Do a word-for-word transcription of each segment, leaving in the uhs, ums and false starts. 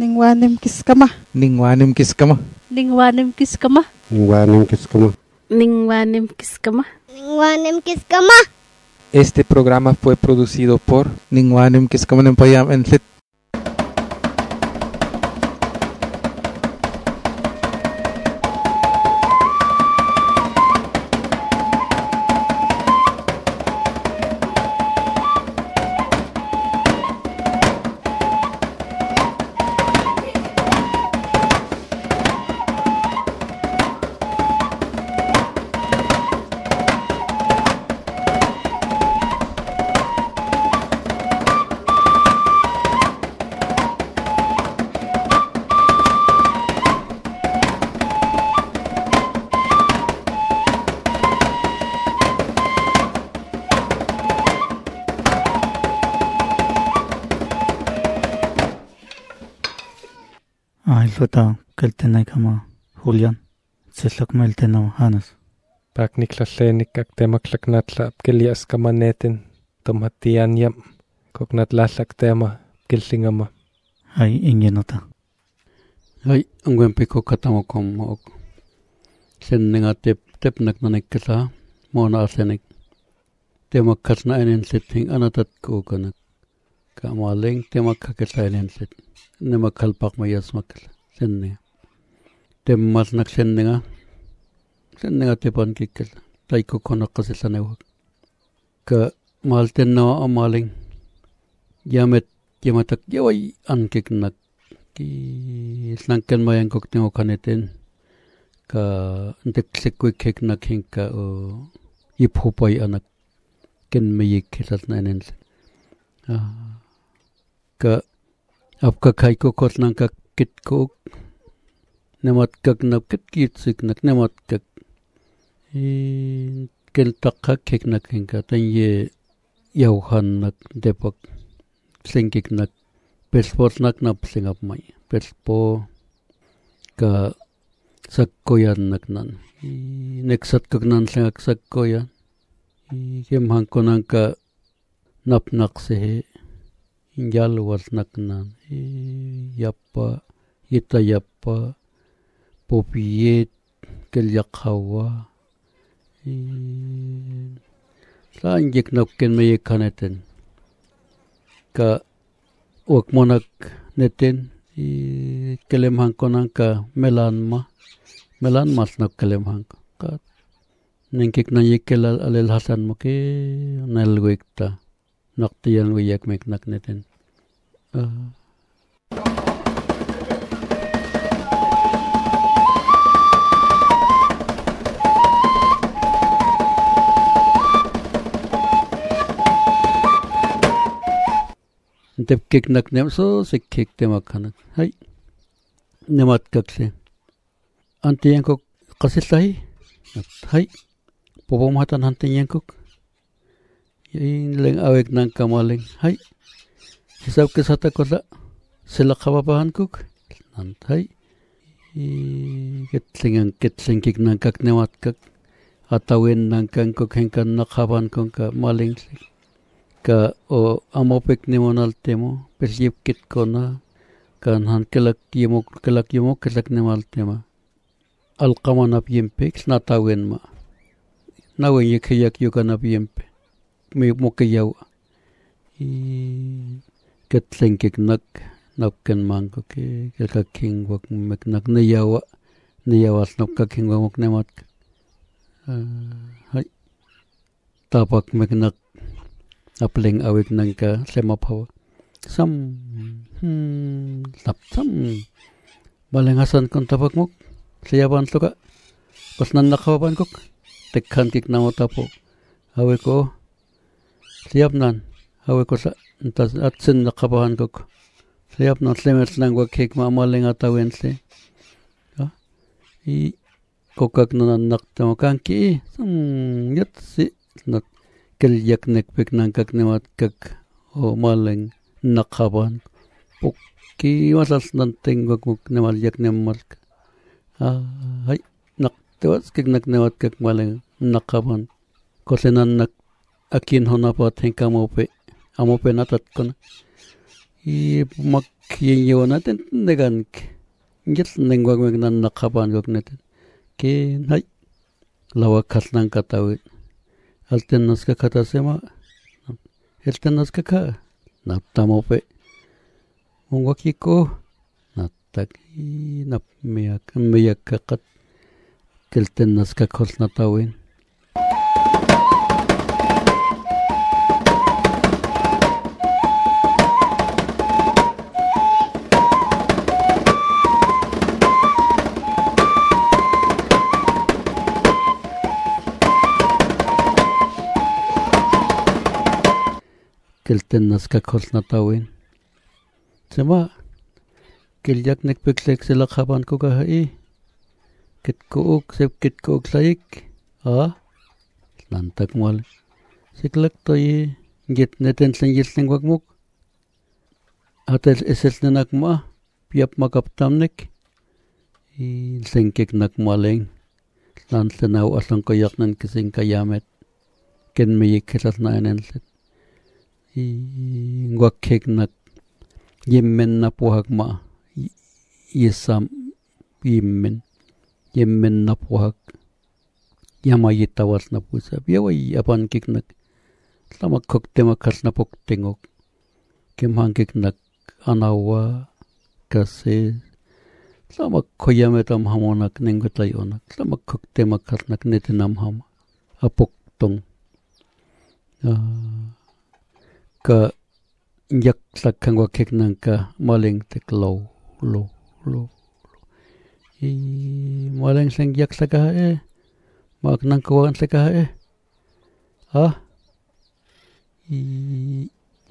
Ningwanim kiskama. Ningwanim kiskama. Ningwanim kiskama. Ningwanim kiskama. Ningwanim kiskama. Ningwanim kiskama. Este programa fue producido por Ningwanim Kiskama Nempayam en Fit. Ailota keltenay kama Julián selakmeltenama Hanas. Pakniklalenik aktemaklaknatla apkelias kamanetin tomhatian yam koknatlallaktema kilsingama. Ay ingenota. Ay angwempiko katamokom ok. Senninga tep tepnak nanekkasa mona asenik. Temakkasna enensetting anatat kukanak. Kamaleng temakkakasa enenset. Nemakalpak mayas makal senninga. Temmasnak senninga. Senninga tepan kikkel. Taiko konakkasillanewak. Ka maltennawa amaling. Yamet yamatak yaway ankiknak. Ki slanken mayan koktengo kaneten. Ka nteksekwik heknak hinka o iphupay anak. Ken mayik hilasna enenset. Ka apka kaiko kosnang ka kitkok. Nemat kak nap kitkitsik nak nemat kak. Kel takkak heknak hinka. Tanye yauhan nak depak. Sengkik nak. Pelspos nak nap singap may. Pelspo ka sakkoyan nak nan. Neksat kak nan singak sakkoyan. Kemhang ko nang ka nap nak sehe. Injalwas nak nan. Yappa. Ita yappa. Popiyet. Kelyak hawa. Saan jik napken may kaneten. Ka wak monak neten. Kelemhang ko nang ka melan ma. Melan mas nak kelemhang ko. Ka nengkik na yikel alel hasan mo ke nalwik ta. Naktiyan wiyak mek nak neten. Uh. Tep kik nak nem so se kik temak kanak. Hai. Nemat kakse. Ante yang kok kasil tahi. Hai. Popomatan hante yang kok. Yain leng awek nang kamaling. Hai. Hisab kesata kola. Sila kababahan kok. Nant hai. Ketlingang ketling kik nang kak nemat kak. Atawin nang kang kok hengkan nakaban kong ka maling sik. Ka o amopek nemonal temo persip kit kona kan han kelak yemo kelak yemo kelak nemal tema alqaman ap yempek natawen ma nawen yekyak yukan ap yempe me mokayaw i ketlenkek nak napken mango ke kelka king wak mek nak neyawa neyawas napka king wak nemat hai tapak mek nak apling awik nang ka semapaw sam hmm tap sam balengasan kon tapak mok siyaban suka pasnan nakawan kok tekkan kik namo tapo awe ko siap nan awe ko sa tas atsen nakawan kok siap nan slemet nang wa kik ma malenga tawen se ha i kokak nan nak tamo kan ki sam yat si nat kelyak nek pek nangkak nemat kak o maleng nakaban pukki wasas nanteng wak muk nemal yak nemal ah hai nak tewas kek nak nemat kak maleng nakaban kosenan nak akin hona pa tengka mope amope natat kon i mak yin natin negan ngit nengwag meg nan nakapan gok natin ke hay lawa katnan katawit alten nas ka kata sema alten nas ka ka naptamo pe mungwaki ko natak i nap meyak meyak kakat kelten nas ka kos natawin kelten nas ka kos natawin sema kelyak nek peklek sila kapan ko kahai kit ko ok sep kit ko ok laik a lantak mal siklak toy git neten sen yilsen gwagmuk atel esel nenak ma piap makaptamnek i senkek nak maleng lan senaw asang ko yaknan kising kayamet ken me yikelas na enenset i ngwakek nak yemmen na pohak ma yesam yemmen yemmen na pohak yama yitawas na pusa biawai apan kik nak sama kokte makas na poktengok kemhang kik nak anawa kase sama koyametam hamonak nenggotayonak sama kokte makas nak netinam ham apoktong uh, ka yak sakang wakek nangka maleng tek low low low i maleng seng yak saka e mak nang kawan saka e ah i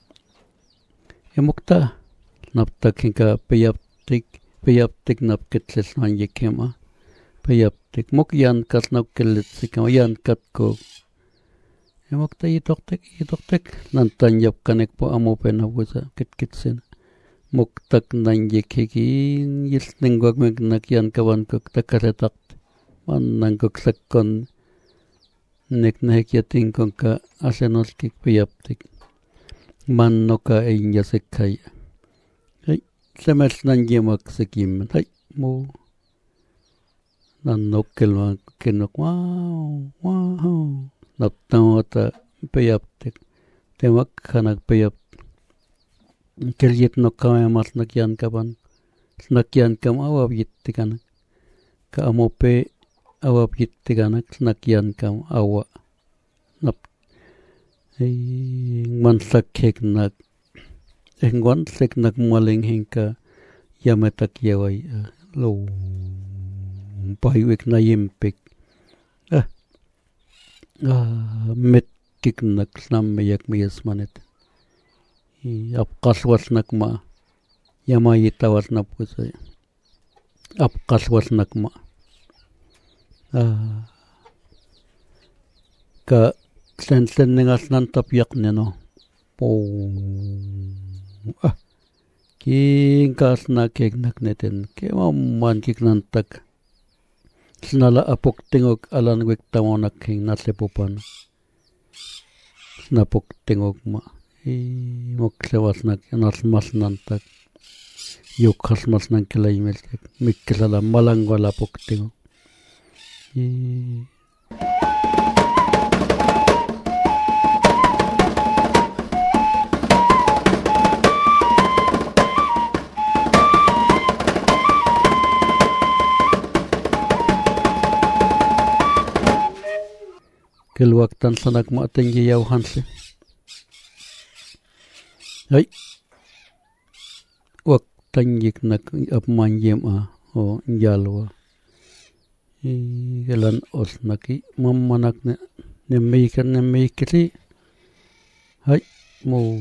emukta naptak hingga peyaptik peyaptik napketles man yekema peyaptik mok yan kat napkelet sikama yan kat ko emokta itoktek itoktek nantan yap kanek po amo pena busa kit kitsen moktak nan yekekin yis nengwag meg nakyan kawan kok takaretak man nang kok sakon nek nek yating kong ka asenos kik piyaptik man noka ein yasekay ay semes nan yemak sekim ay mo nan nokel man kenok wow wow naptangota peyaptek temak kanak peyap kelyet nokka mas nakyan kaban nakyan kam awab yittikanak ka amope awab yittikanak nakyan kam awa nap man sakkek nak engwan sek nak maleng hingka yametak yawai lo payuik na yimpik ah Ah, met kik nak snam meyak meyas manet i ap kaswas nak ma yama yitawas na pusay ap kaswas nak ma ah ka sen sen nengas nan tapyak neno po ah king kas na kek nak neten ke man kik nan tak snala apok tengok alan wek tamonak king naslepopan snapok tengok ma i mok sewas nak nas mas nantak yok khas mas nan kelai meltek mikkela malang wala pok tengok i kelwaktan sanak ma tenggi yaw hanse ay waktan yik nak ap manjem a o jalwa i gelan os naki mammanak ne ne meikan ne meikri ay mo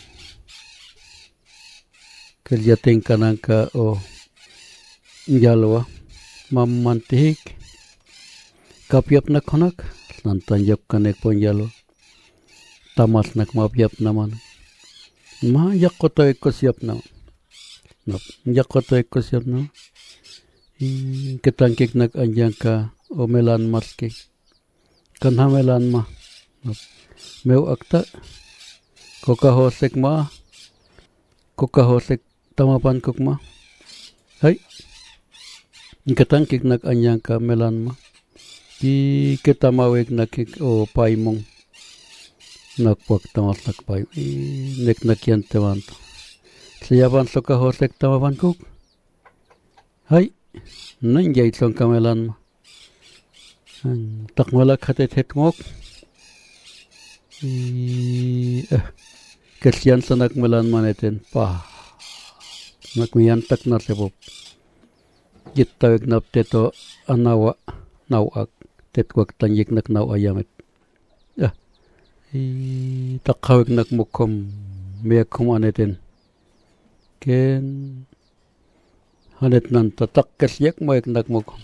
keljaten kanangka o jalwa mammantihik kapiap nak honak nantan yap kanek ponjalo tamas nak mapiap naman ma yakoto eko siap na nap yakoto eko siap na i ketangkik nak anjang ka o melan maske kan hamelan ma nap meu akta koka hosek ma kukahosek tamapan kukma. Hai. Ikatang kik nak anyang ka melan ma. Di ketamawek nakik o paimong. Nakpak tamas nakpay. Nek nakyan tewanto. Siyapan sukahosek tamapan kuk. Hai. Nangyay itlong kamelan ma. Takmalak hatet mok. Eh. Kesian sanak melan maneten pa. Nakmiyantak na sebop. Jittaweg nap teto anawa nawak tetwak tanjik nak naw ayamet. Ah. Takaweg nak mukom meyakum aneten. Ken hanet nan tatak kesyak moyek nak mukom.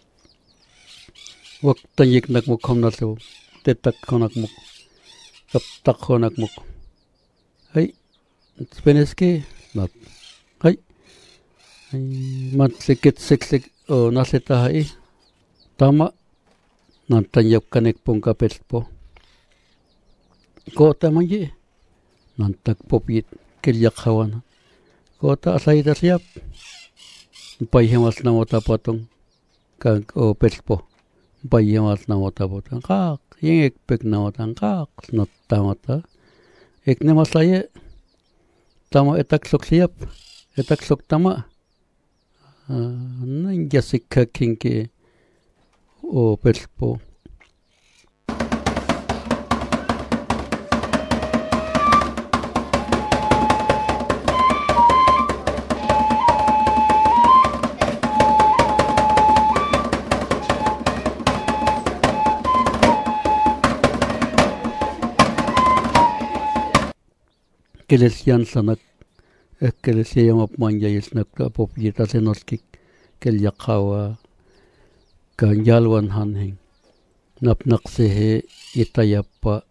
Wak tanjik nak mukom na sebop. Tetak konak mukom. Kaptak konak mukom. Hai, Speneski, nat. Hai, mat sikit sik oh nasita hai. Tama, nantanyap kanek pong kapet po. Kota manji, nantak popit kerjak kawan. Kota asai tersiap. Payhemas na mota potong kang oh pet po. Payhemas na mota potong kak, yengek pek na mota kak, nat tamata. Ekne masaya tama etak sok siap etak sok tama nang jasik kinke o perspo kelesian sanak kelesian apmanjayis nak popita senoskik kelyakawa kanjalwan hanheng napnak sehe itayapa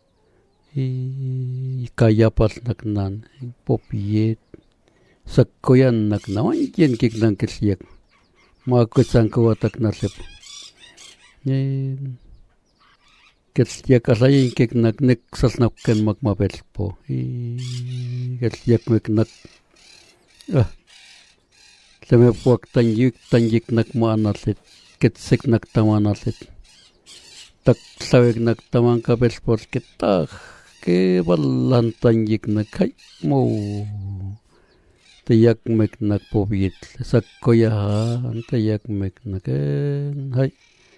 ikayapas naknan popiet sakkoyan naknawan jen kik nang kesiak makut sangkawatak nasep Kesiak asay kik nak nek sasnapkan magmapet po. Kesiak mek nak ah seme puak tanjik tanjik nak maanasit ketsik nak tamanasit tak sawek nak tamang kapet po kita ke balan tanjik nak hay mo tiyak mek nak popit sakkoya tiyak mek nak hay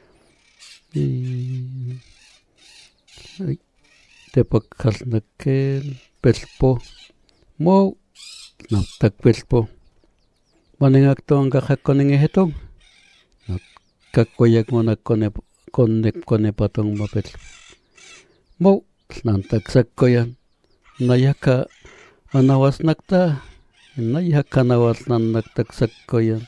tepak khas nakel pespo mo naptak pespo manengak to ang kakakoning hetong kakoyak mo nakone konek kone patong mapet mo nantak sakkoyan nayaka anawas nakta nayaka nawas nan naktak sakkoyan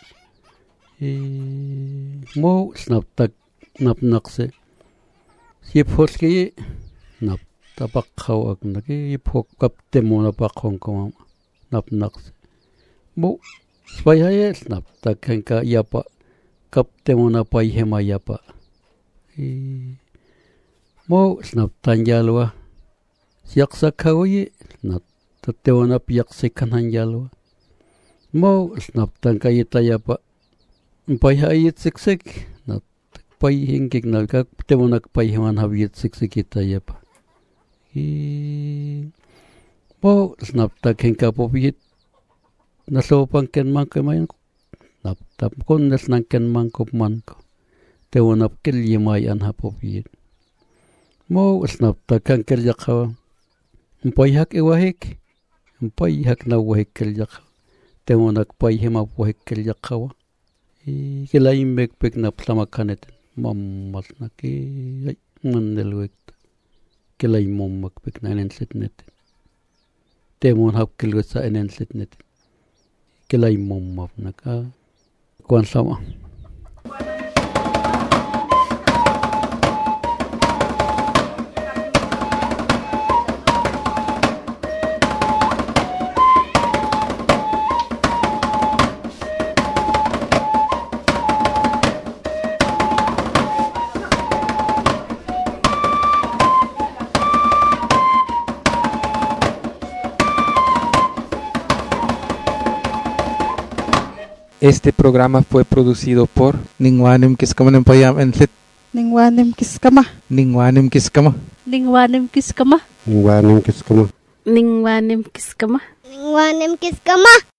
mo snaptak napnakse Yiphoski nap tapak khawak naki yiphok kapte mo napak hong kong nap naks mo spaya snap takengka yapa kapte mo napai hema yapa mo snap tanjalwa siak sakhawi nap tatewa nap yak sekan hanjalwa mo snap tangkayita yapa pai hayit siksik nap pai hingkik nalka temonak pai heman habit siksikita yapa i po snap tak hingka popit naso pangken man kemain nap tap kon nas nangken man kop man ko temonap kel yemai an hapopit mo snap tak kan kerja khawa pai hak ewahik pai hak na wahik kerja temonak pai hema wahik kerja khawa i kelai mek pek nap sama kanet mammas naki mandelwek kelai mommak pek nanen setnet temon hap kelwesa enen setnet kelai mommap naka kwan sama Este programa fue producido por Ningwanim Kiskaman Payam and Lit Ningwanim Kiskama. Ningwanim Kiskama. Ningwanim kiskama. Ningwanim kiskama. Ningwanim kiskama. Ningwanim kiskama.